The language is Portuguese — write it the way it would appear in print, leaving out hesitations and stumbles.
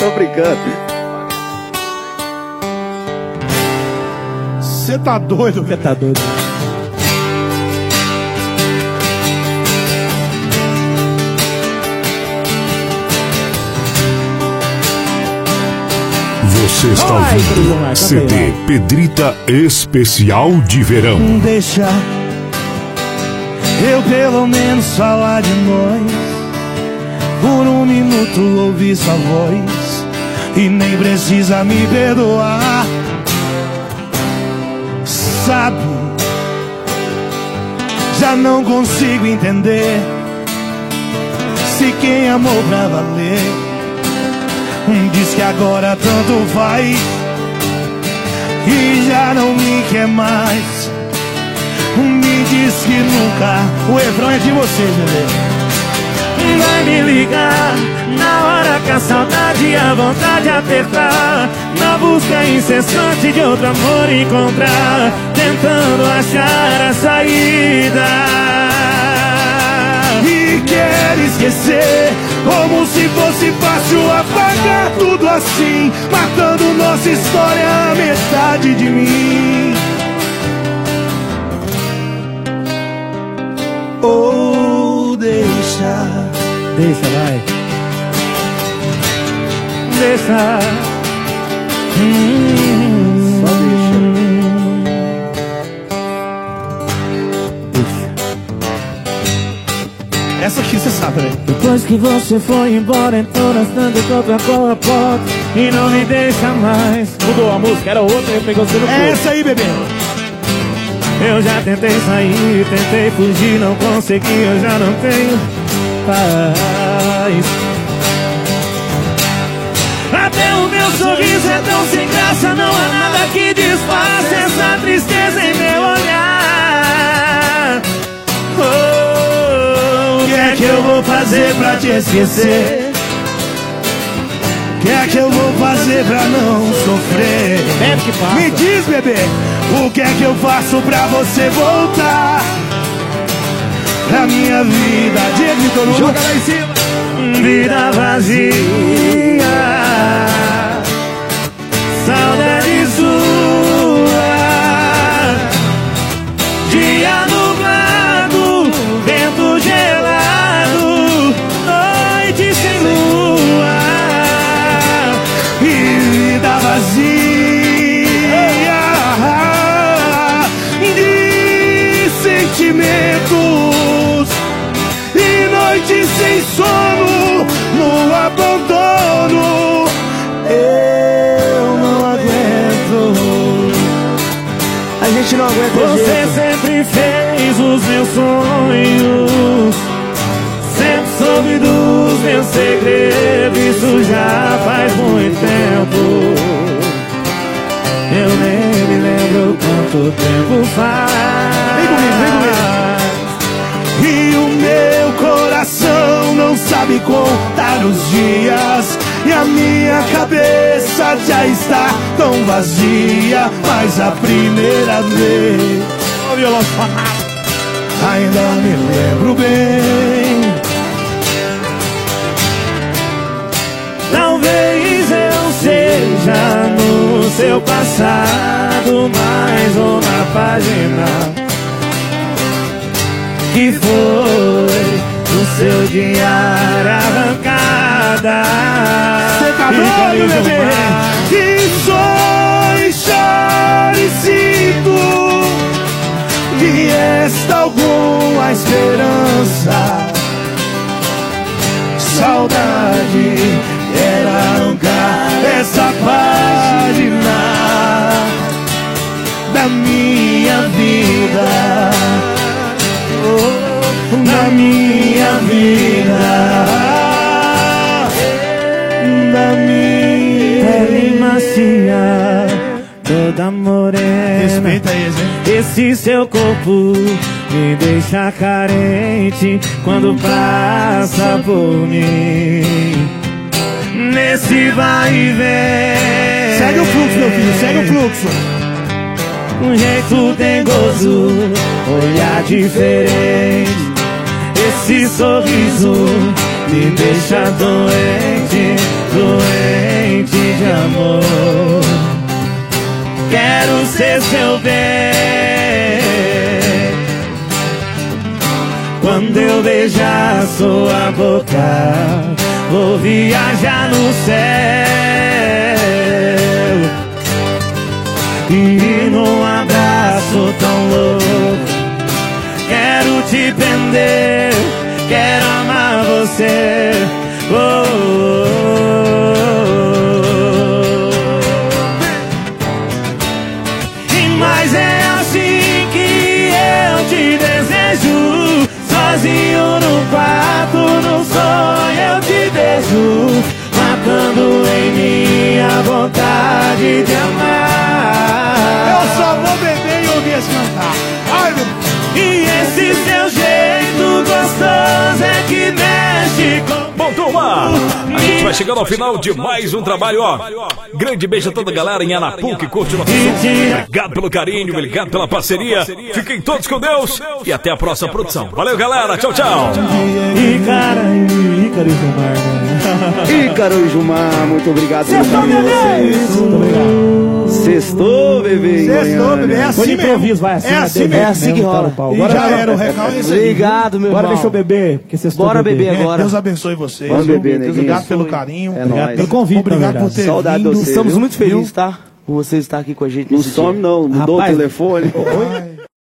Tô brincando. Você tá doido? Você tá doido? Você está ouvindo CD Pedrita Especial de Verão. Deixa eu pelo menos falar de nós. Por um minuto ouvir sua voz. E nem precisa me perdoar. Sabe, já não consigo entender se quem amou pra valer diz que agora tanto faz e já não me quer mais. Me diz que nunca. O refrão é de você, bebê. Vai me ligar na hora que a saudade e a vontade apertar, na busca incessante de outro amor encontrar, tentando achar a saída. E quer esquecer, como se fosse fácil apagar tudo assim, matando nossa história, a metade de mim. Ou deixa. Deixa, vai. Deixa. Só deixa. Essa aqui você sabe, né? Depois que você foi embora, entrou nas tantas outra com a porta e não me deixa mais. Mudou a música, era outra e pegou você no corpo. Essa aí, bebê. Eu já tentei sair, tentei fugir, não consegui, eu já não tenho paz. Até o meu sorriso é tão sem graça, não há nada que disfarce essa tristeza em meu olhar. O que é que eu vou fazer pra te esquecer? O que é que eu vou fazer pra não sofrer? É que passa. Me diz, bebê, o que é que eu faço pra você voltar pra minha vida? Diego Vitor Hugo, joga lá em cima. Vida vazia, saudade sua, dia nublado, vento gelado, noite sem lua e vida vazia de sentimentos e noite sem sono no abandono. Eu não aguento. A gente não aguenta. Você sempre fez os meus sonhos, sempre soube dos meus segredos. Isso já faz muito tempo. Eu nem me lembro quanto tempo faz. Vem comigo, vem comigo. E o meu coração não sabe contar os dias, e a minha cabeça já está tão vazia. Mas a primeira vez, o violão sonado, ainda me lembro bem. Talvez eu seja no seu passado, mais uma página que foi do seu diário arrancada. Cê tá doido, bebê? Que sonho, chore, sinto que resta alguma esperança. Saudade era arrancar essa página da minha vida, da minha vida, da minha pele macia, toda morena. Respeita eles, hein? Esse seu corpo me deixa carente quando passa por mim. Nesse vai e vem. Segue o fluxo, meu filho, segue o fluxo. Um jeito dengoso, olhar diferente. Esse sorriso me deixa doente, doente. amor. Quero ser seu bem. Quando eu beijar sua boca, vou viajar no céu. E num abraço tão louco, quero te prender, quero amar você. Oh, oh, oh. E mas é assim que eu te desejo, sozinho no quarto, no sonho eu te beijo, matando em mim a vontade de amar. Eu só vou beber e ouvir esse cantar. Ai, meu... E esse seu jeito gostoso é que mexe com... Bom, turma, a gente vai chegando ao final de mais um trabalho, ó. Grande beijo a toda a galera em Anapu que curte o nosso som. Obrigado pelo carinho, obrigado pela parceria. Fiquem todos com Deus e até a próxima produção. Valeu, galera, tchau, tchau. Ícaro e Gilmar, né? Ícaro e Gilmar, muito obrigado pelo carinho de vocês. Muito obrigado. Sextou, bebê. Sextou, bebê. É assim mesmo. Vai assim, é assim mesmo. É assim que rola. E já era o recalque. Obrigado, meu irmão. Bora deixa eu beber, porque vocês Bora beber agora. Deus abençoe vocês. Bora beber, neguinho. Obrigado pelo carinho. É nóis. pelo convite. Obrigado por ter Saudade vindo. de você. Estamos viu? muito felizes, tá? Por você estar aqui com a gente. Não some não, mudou o Rapaz, telefone. Ai.